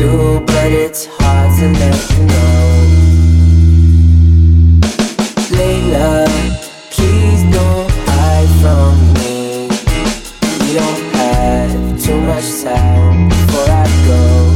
do, but it's hard to let you know. Layla, please don't hide from me. We don't have too much time before I go.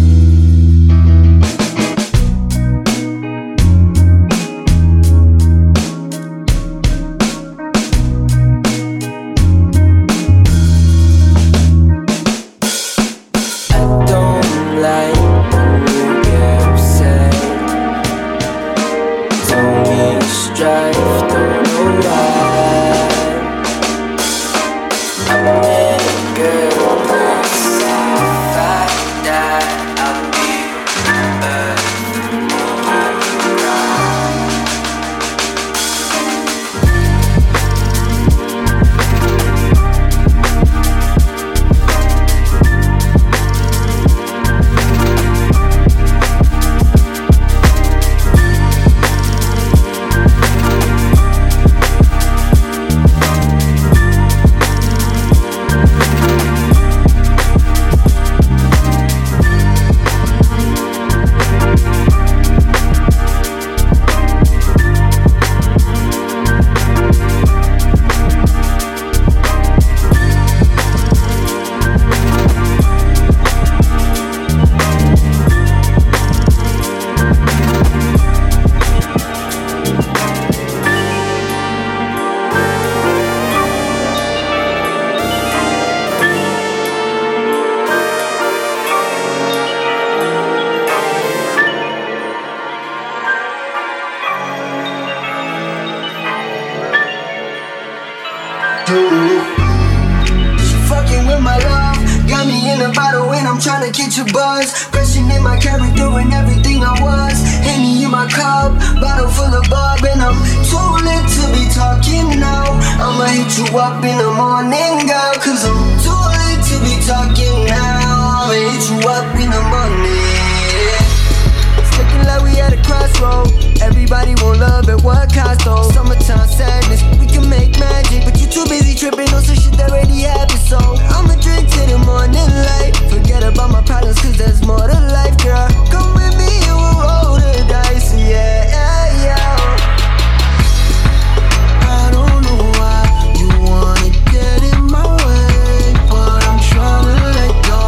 Fucking with my love, got me in a bottle when I'm tryna catch a buzz. Questioning my character and everything I was. Henny in my cup, bottle full of bub, and I'm too lit to be talking now. I'ma hit you up in the morning, girl, cause I'm too lit to be talking now. I'ma hit you up in the morning. It's looking like we at a crossroad. Everybody want love at what cost though? Summertime sadness, we can make magic, but you too busy tripping on some shit that already happened. So I'ma drink till the morning light. Forget about my problems, cause there's more to life, girl. Come with me and we'll roll the dice, yeah, yeah, yeah. I don't know why you wanna get in my way, but I'm tryna let go.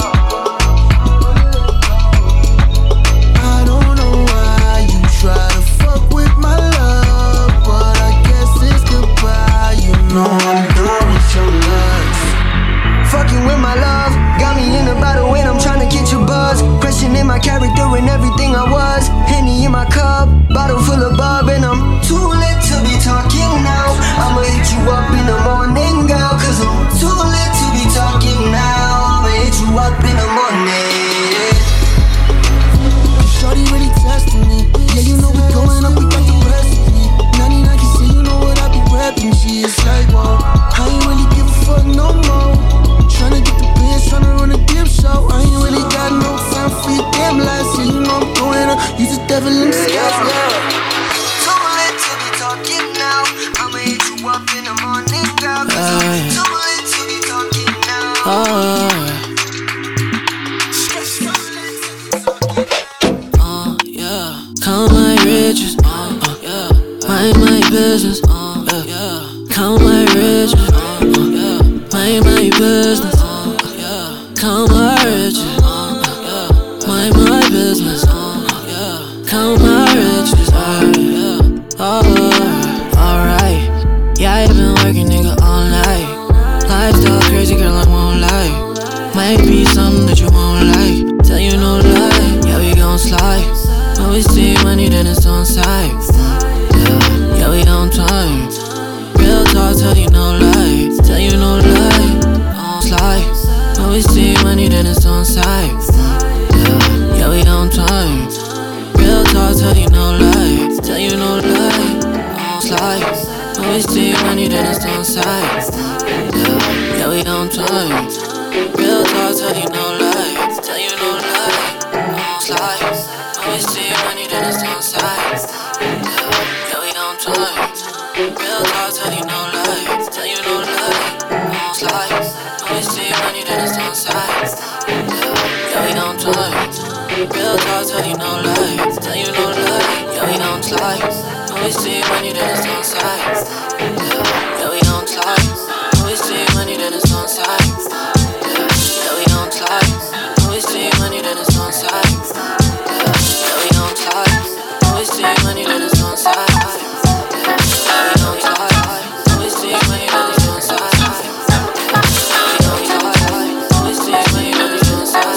I don't know why you try to fuck with my love, but I guess it's goodbye. You know I'm done with your lust. Fucking with my love, got me in a bottle when I'm tryna catch a buzz. Questioning my character and everything I was. Henny in my cup, bottle full of bub, and I'm too lit to be talking now. I'ma hit you up in the morning, girl, cause I'm too lit to be talking now. I'ma hit you up in the morning. Shorty really testing me. Yeah, you know we going up, we got the recipe. 99 can say you know what I be rapping. She is like, whoa, I ain't really give a fuck no more. Tryna get the bands, tryna run a damn show. I ain't really got no time for your damn lies. Yeah, you know I'm going up, you the devil in the skies, yeah. Too lit to be talking now. I'ma hit you up in the morning, girl, cause I'm too lit to be talking now. Count my riches, mind my business, count my riches, mind my business, count my riches, mind my business, count my riches, alright, yeah, I been working, nigga, all night, lifestyle crazy, girl, I won't lie, might be something that you won't like, tell you no lie, yeah, we gon' slide. When we see money, then it's on sight. Yeah, we on time. Real talk, tell you no lie. Tell you no lie. On slide. When we see money, then it's on sight. Yeah, we on time. Real talk, tell you no lie. Tell you no lie. On slide. When we see money, then it's on sight. Yeah, we on time. Real talk, tell you no lie. Tell you no lie. On slide. When we see money, then it's on sight. Yeah, we on time. Real talk, tell you no lie. Tell you no lie. On slide. When we see money, then it's on sight. Yeah, we on time. Real talk, tell you no lie, tell you no lie. Yeah, we don't lie. Always see money, then it's on side. Yeah, we don't lie. Always see money, then it's on side. Yeah, we don't lie. Always see money, then it's on side. Yeah, we don't lie. Always see money, then it's on side. Yeah, we don't lie. Always see money, then it's on side. Yeah, we don't lie. Always see money, then it's on side.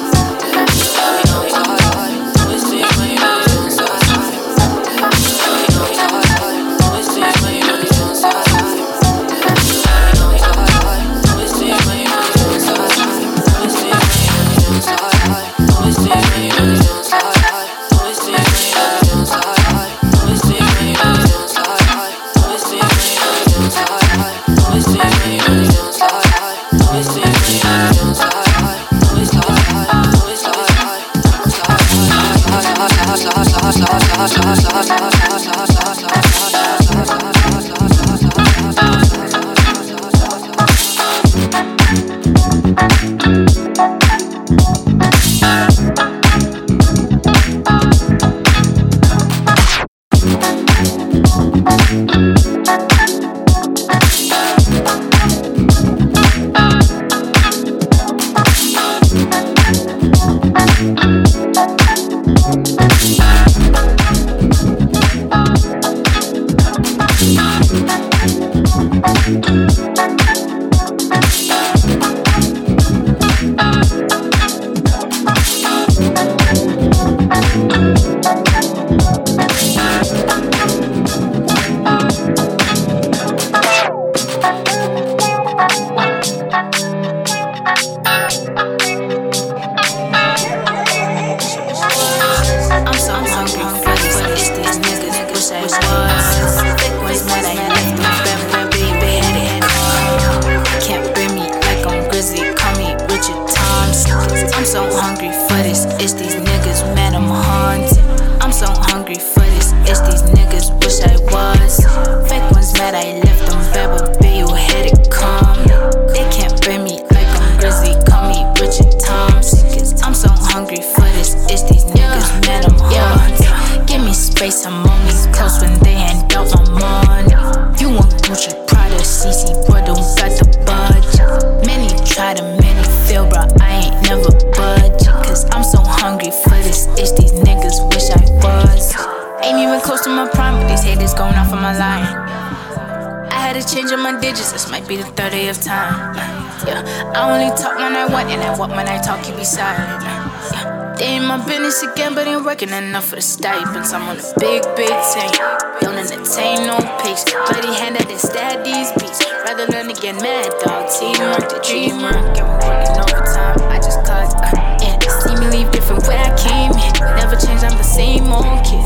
Enough for the stipends. I'm on a big team. Don't entertain no pics. Bloody hand at this stab these beats. Rather learn to get mad, dog. Teamwork, the dreamer. Get me working overtime. I just cause, and see me leave different where I came in. Never change, I'm the same old kid.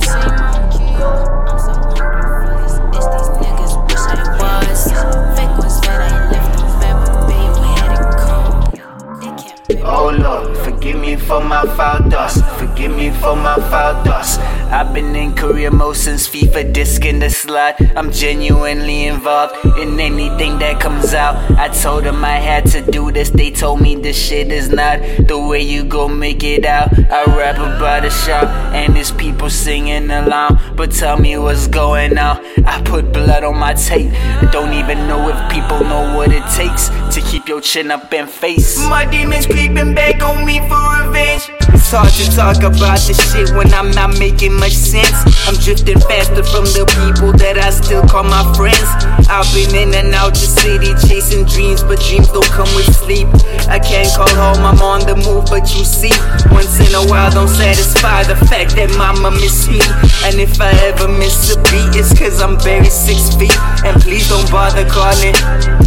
I'm so hungry for this. It's these niggas wish I was. Fake ones that I left them forever. Baby, had it come. They can't be. Oh Lord, forgive me for my foul thoughts. Forgive me for my foul thoughts. I've been in career mode since FIFA disc in the slot. I'm genuinely involved in anything that comes out. I told them I had to do this. They told me this shit is not the way you gon' make it out. I rap about a shop and there's people singing along. But tell me what's going on. I put blood on my tape. I don't even know if people know what it takes to keep your chin up and face. My demons creeping back on me for revenge. It's hard to talk about this shit when I'm not making much sense. I'm drifting faster from the people that I still call my friends. I've been in and out the city chasing dreams, but dreams don't come with sleep. I can't call home, I'm on the move, but you see, once in a while don't satisfy the fact that mama miss me. And if I ever miss a beat, it's cause I'm buried 6 feet. And please don't bother calling.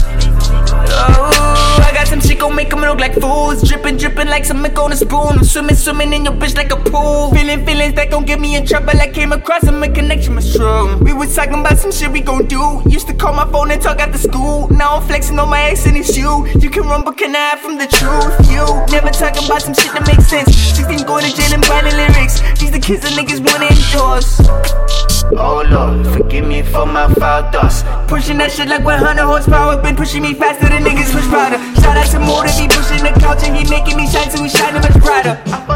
Oh, I got some shit gon' make them look like fools. Drippin' like some milk on a spoon. I'm swimming in your bitch like a pool. Feeling feelings that gon' get me in trouble. I came across them, a connection was true. We was talking about some shit we gon' do. Used to call my phone and talk after school. Now I'm flexing on my ex and it's you. You can run but can I hide from the truth? You never talking about some shit that makes sense. 16 going to jail and writing lyrics. These the kids that niggas wanna endorse. Oh Lord, forgive me for my foul thoughts. Pushing that shit like 100 horsepower. Been pushing me faster than niggas push powder. Shout out to Motor, he pushing the couch and he making me shine so we shining much brighter. I follow my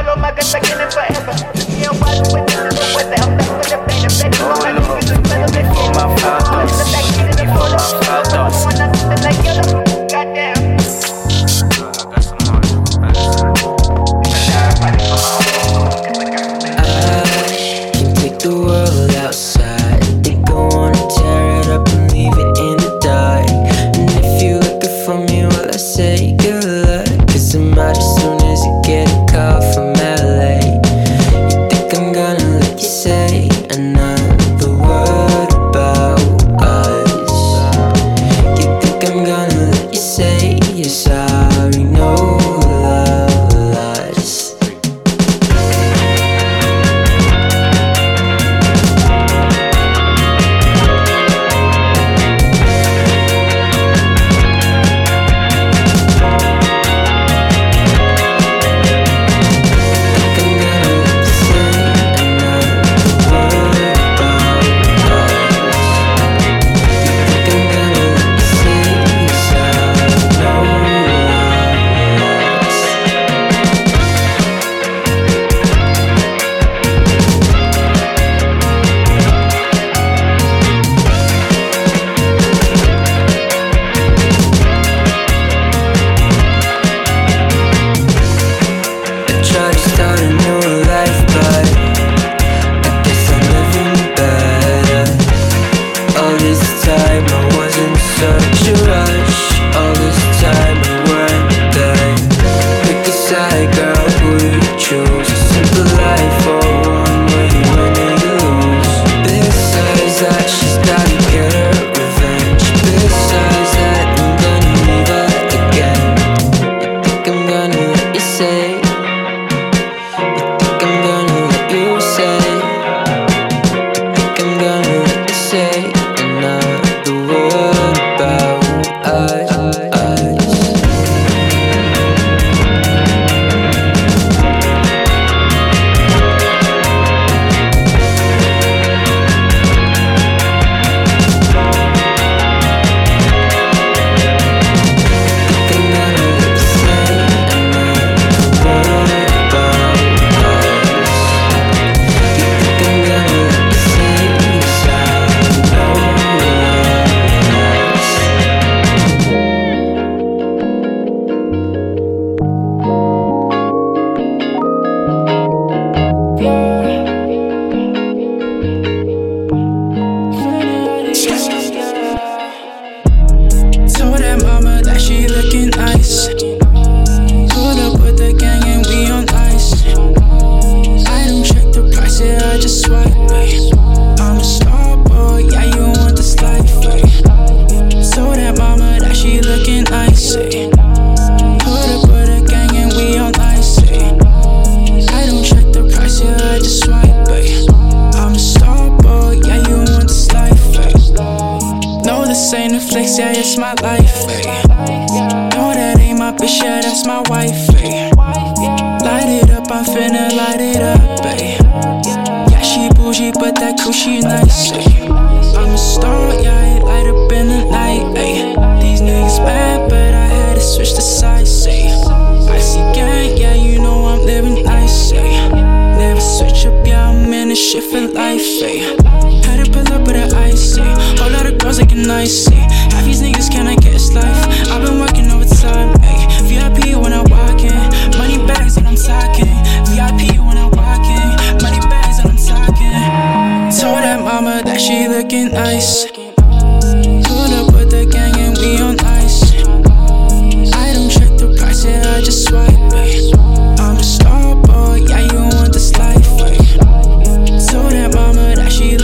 Told that mama that she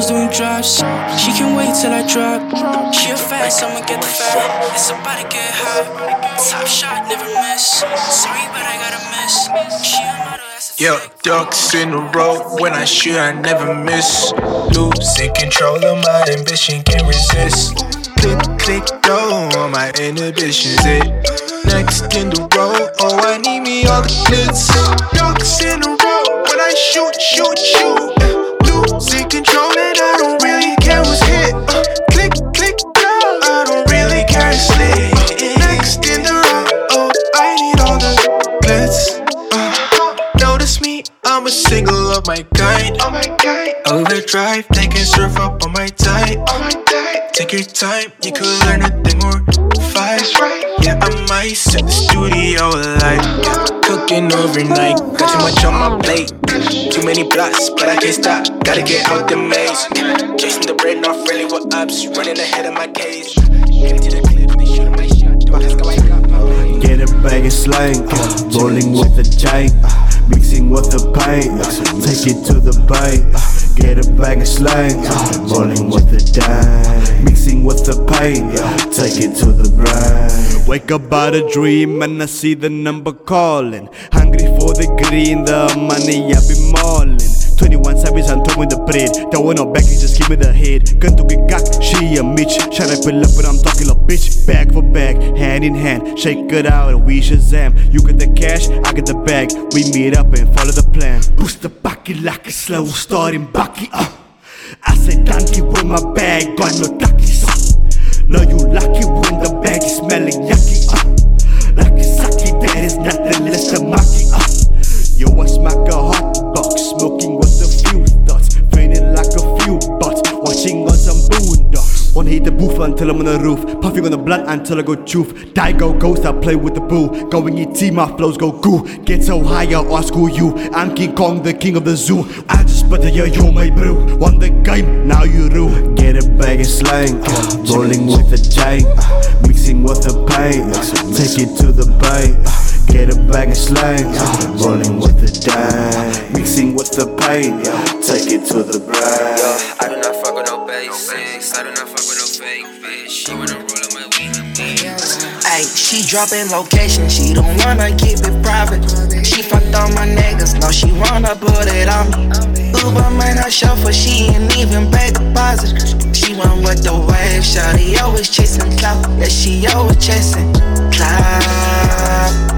doing drops. She can wait till I drop. She a fast, I'ma get the fat. It's about to get hot. Top shot, never miss. Sorry, but I gotta miss. She a model, that's a yeah, ducks in a row. When I shoot, I never miss. Losing control of my ambition, can't resist. Click, click, go on my inhibitions. It next in the row. Oh, I need me all the glitz. Ducks in a row. When I shoot, shoot, shoot. Losing control and I don't really care what's hit. Click, click, go. I don't really care it's lit. Next in the row. Oh, I need all the glitz. Notice me, I'm a single of my kind. Overdrive, they can surf up on my tide. Take your time, you could learn a thing or five. Yeah, I might set the studio alight. Cooking overnight, got too much on my plate. Too many plots, but I can't stop. Gotta get out the maze. Chasing the bread, not friendly with ups. Running ahead of my case. Getting to the cliff, they shooting my shot. Don't ask how I got my way. Get a bag of slang, rolling with the jank, mixing with the paint, take it to the bank. Get a bag of slang, rolling with the dang, mixing with the paint, take it to the brain. Wake up out a dream and I see the number calling. Hungry for the green, the money I be mauling. 21 savage and with the bread. Don't want no back, just give me the head. Gun to get cock, she a Mitch. Shut up and up, but I'm talking a bitch. Bag for bag, hand in hand. Shake it out and we Shazam. You get the cash, I get the bag. We meet up and follow the plan. Boost the bucket like a slow starting bucky. I say donkey with my bag, got no duckies. Know you lucky when the bag is smelling yucky. Like a sake, that is nothing less than maki. Yo, I smack a hot box, smoking with a few thoughts, feeling like a few butts, watching on some boondocks. Wanna hit the booth until I'm on the roof, puffing on the blunt until I go choof. Die go ghost, I play with the boo. Going ET, my flows go goo. Get so high, I'll ask who you. I'm King Kong, the king of the zoo. I just put the yo, my bro. Won the game, now you rule. Get a bag of slang, rolling with the jank, mixing with the paint, take it to the bank. Get a bag of slang, rolling with the dang, mixing with the paint, take it to the brain. I do not fuck with no basics, I do not fuck with no fake bitch. She wanna roll on my weed. Ay, she dropping location, she don't wanna keep it private. She fucked all my niggas, no, she wanna put it on me. Uber man, I chauffeur, she ain't even pay deposit. She went with the wave, shawty always chasing clout. Yeah, she always chasing clout.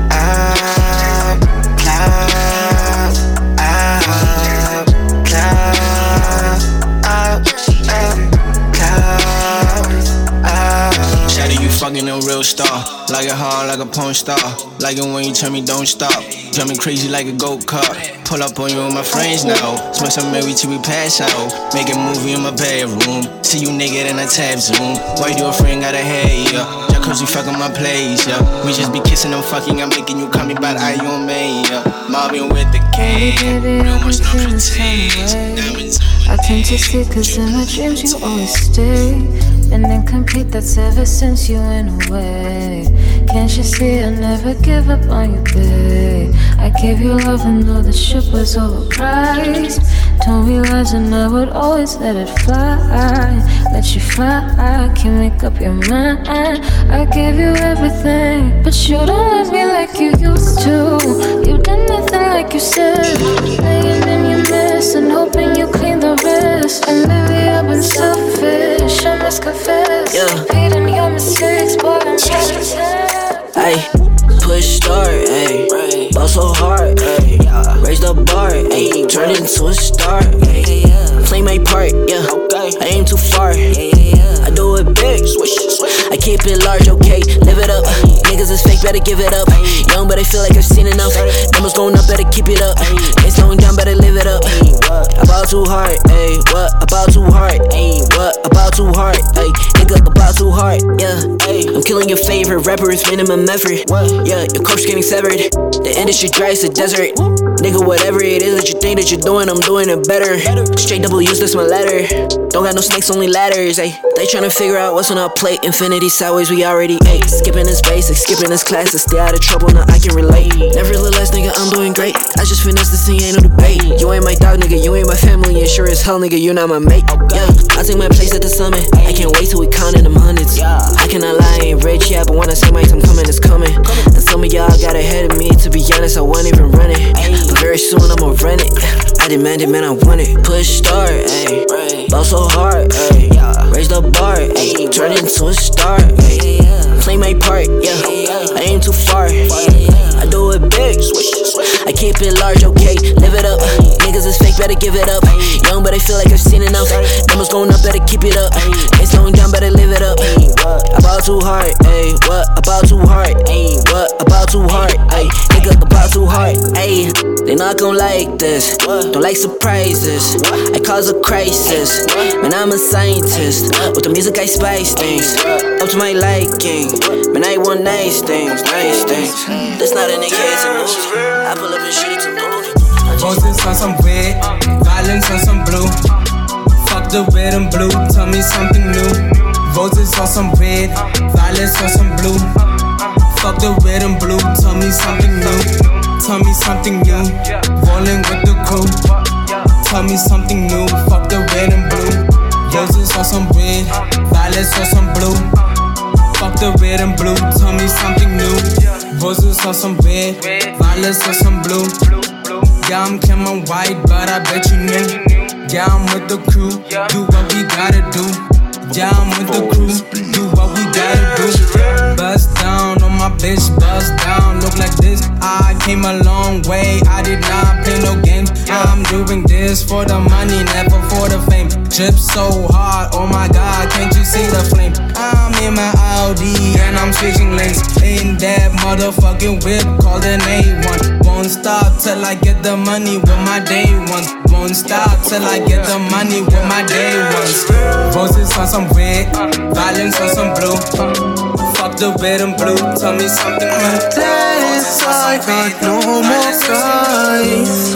Fucking a real star, like it hard, like a porn star. Like it when you tell me don't stop. Drive me crazy like a go-kart. Pull up on you with my friends now. Smoke some Mary till we pass out. Make a movie in my bedroom. See you naked in a tab zoom. Why do a friend got a head, yeah? Just cause you fucking my place, yeah. We just be kissing and fucking. I'm making you call me by the eye on me, yeah. Mobbing with the king. No much no pretense. I tend to sleep cause in my dreams you always stay. And incomplete, that's ever since you went away. Can't you see I never give up on you, babe? I gave you love and though the ship was overpriced. Don't realize and I would always let it fly. Let you fly, can't make up your mind. I gave you everything, but you don't love me like you used to. You did nothing like you said. Laying in your mess and hoping you clean the rest. And maybe I've been selfish, I must confess. Repeating your mistakes, but I'm trying to tell. Ay, push start, ay, ball so hard, ay, raise the bar, ay, turn into a star, ay, play my part, yeah, I aim too far, I do it big, I keep it large, okay, live it up, niggas is fake, better give it up, young but I feel like I've seen enough, numbers going up, better keep it up, ain't slowing down, better live it up, about too hard, ay, what, about too hard, ay, what, about too hard, ay, nigga, about too hard, yeah, ay, I'm killing your favorite rapper is minimum effort. Yeah, your coach getting severed. The industry dry as a desert. Nigga, whatever it is that you think that you're doing, I'm doing it better. Straight double use, that's my letter. Don't got no snakes, only ladders, ayy. They tryna figure out what's on our plate. Infinity sideways, we already ate. Skipping this basic, skipping this classes. Stay out of trouble, now I can relate. Nevertheless, nigga, I'm doing great. I just finished this thing, ain't no debate. You ain't my dog, nigga, you ain't my family. And sure as hell, nigga, you not my mate. Yeah, I take my place at the summit. I can't wait till we countin' them hundreds. I cannot lie, I ain't rich yet, but when I say my time coming, it's coming. And some of y'all got ahead of me. To be honest, I wasn't even running. But very soon I'ma run it. I demand it, man, I want it. Push start, ayy. Ball so hard, ayy. Raise the bar, ayy. Turn into a star, ayy. Play my part, yeah. I aim too far. I do it big. I keep it large, okay. Live it up. Niggas is fake, better give it up. Young, but I feel like I've seen enough. Numbers going up, better keep it up. Ain't slowing down, better live it up. About too hard, ayy. What about too hard, ayy? What about too hard, ayy? Nigga, about too hard, ayy. They not gon' like this. Don't like surprises. I cause a crisis. Man, I'm a scientist. With the music, I spice things up to my liking. Man, I want nice things, nice things. That's not an case of movie. I pull up and shoot it to movie. Roses on some red, violence on some blue. Fuck the red and blue, tell me something new. Roses on some red, violence on some blue. Fuck the red and blue, tell me something new. Tell me something new, rolling with the crew. Tell me something new, fuck the red and blue. Roses on some red, violets on some blue. Fuck the red and blue, tell me something new. Roses on some red, violets on some blue. Yeah, I'm Cameron White, but I bet you knew. Yeah, I'm with the crew, do what we gotta do. Yeah, I'm with the crew, do what we gotta do. Bust down on my bitch, bust down, look like this. I came a long way, I did not play no games. I'm doing this for the money, never for the fame. Drip so hard, oh my god, can't you see the flame? I'm in my Audi and I'm switching lanes. In that motherfucking whip called an A1. Won't stop till I get the money with my day ones. Won't stop till I get the money with my day ones. Roses on some red, violence on some blue. Fuck the red and blue, tell me something new. Dead inside, got no more cries.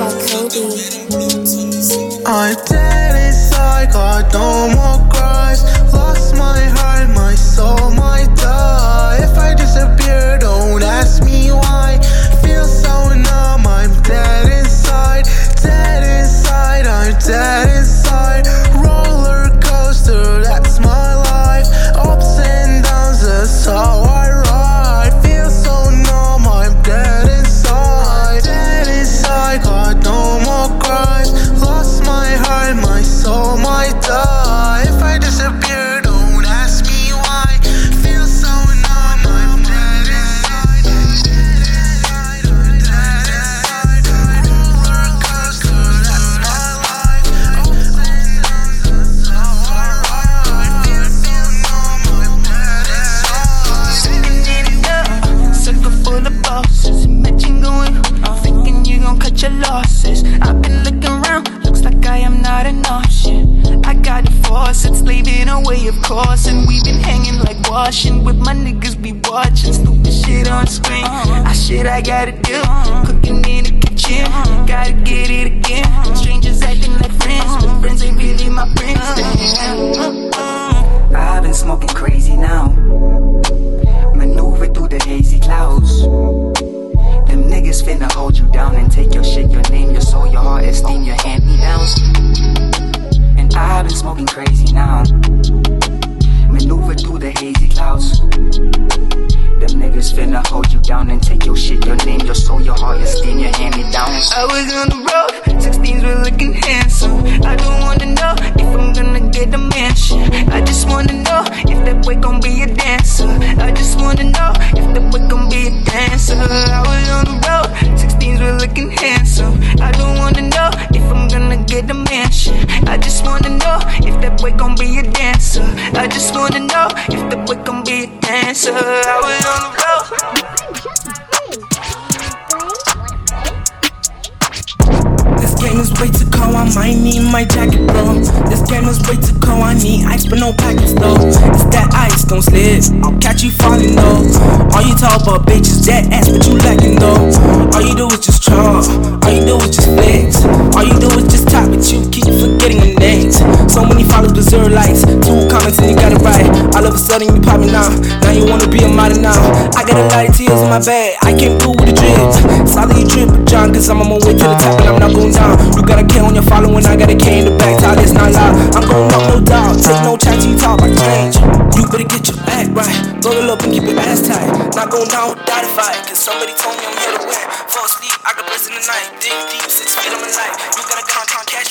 I'm dead inside, got no more cries. Lost my heart, my soul might die. If I disappear, don't ask me why. Feel so numb, I'm dead inside. Dead inside, I'm dead inside. Roller coaster, that's my life. Ups and downs, that's how I ride. Feel so numb, I'm dead inside. Dead inside, got no more cries. Lost my heart, my soul might die. If I disappear, don't ask me why. Feel so numb, I'm dead inside. Dead inside, I'm dead inside. Roller coaster, that's my life. Ups and downs, that's how I ride. Feel so numb, I'm dead inside. Circle full of bosses, imagine going home, thinking you gon' cut your losses. I've been looking around, looks like I am not an option. I got the force, it's slaving away, of course. And we've been hanging like washing, with my niggas be watching stupid shit on screen. I gotta do, cooking in the kitchen, gotta get it again. Strangers acting like friends, but friends ain't really my friends. I've been smoking crazy now, maneuver through the hazy clouds. Them niggas finna hold you down and take your shit, your name, your soul, your heart, esteem, your hand-me-downs. And I've been smoking crazy now, maneuver through the hazy clouds. Them niggas finna hold you down and take your shit, your name, your soul, your heart, esteem, your hand-me-downs. I was on the road, 16s were looking handsome. I don't wanna know if I'm gonna get a mansion. I just wanna know if that boy gon' be a dancer. I just wanna know if that boy gon' be a dancer. I was on the road, 16s were looking handsome. I don't wanna know if I'm gonna get a mansion. I just wanna know if that boy gon' be a dancer. I just wanna know if that boy gon' be a dancer. I was on the road. This game is way too cold, I might need my jacket, bro. This game is way too cold, I need ice, but no packets, though. It's that ice, don't slip, I'll catch you falling, though. All you talk about, bitch, is that ass, but you lacking, though. All you do is just charm, all you do is just flex. All you do is just top, but you keep forgetting your names. So many followers, but 0 likes, 2 comments, and you got it right. All of a sudden, you popping now, now you wanna be a model now. I got a lot of tears in my bag, I can't do with the drip. Solid you drip, John, cause I'm on my way to the top, and I'm not going down. You got a K on your following, I got a K in the back, tall, it's not loud. I'm going up, no doubt, take no chance, you talk, I change. You better get your act right, roll it up and keep your ass tight. Not going down without a fight, cause somebody told me I'm here to win. Fall asleep, I got blessed in the night, dig deep, 6 feet on my life. You gotta count, cash.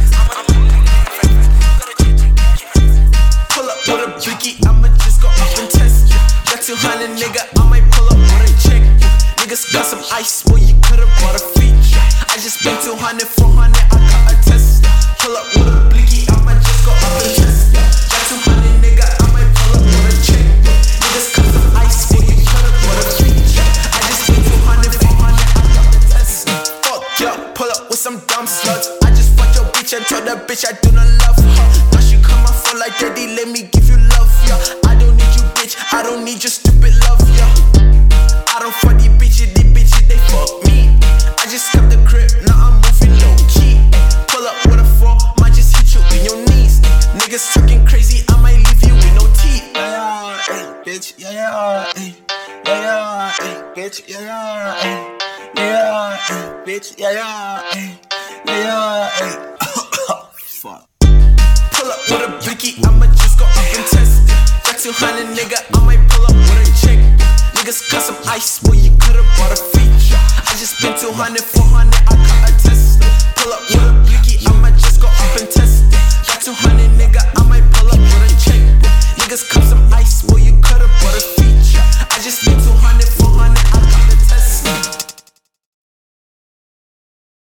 Pull up with a blicky, I'ma just go up and test you. Got 200, nigga, I might pull up with a check. Niggas got some ice, boy, you could've bought a feature. I just spent 200, 400, I got a test. Pull up with a blicky, I'ma just go up and test you. Got 200, nigga, I might pull up with a check. Niggas got some ice, boy, you could've bought a feature. I just spent 200, 400, I got a test. Fuck ya, pull up with some dumb slugs. I just fucked your bitch and told that bitch I do not love her. Now she come my phone like daddy, let me give you love, yeah. I don't need you, bitch, I don't need your stupid love, yeah. I don't fuck these bitches, they fuck me. I just got the crib, now I'm moving low key. Pull up with a 4, might just hit you in your knees. Niggas talking crazy, I might leave you with no teeth. Yeah, hey, bitch, yeah, hey, yeah, hey, bitch, yeah, hey, yeah, hey, bitch, yeah, hey, yeah, hey. Fuck. Pull up with a blicky, I'ma just go up and test it. Got 200, nigga, I might pull up with a check. Niggas got some ice, boy, you could've bought a feature. I just spent 200, 400.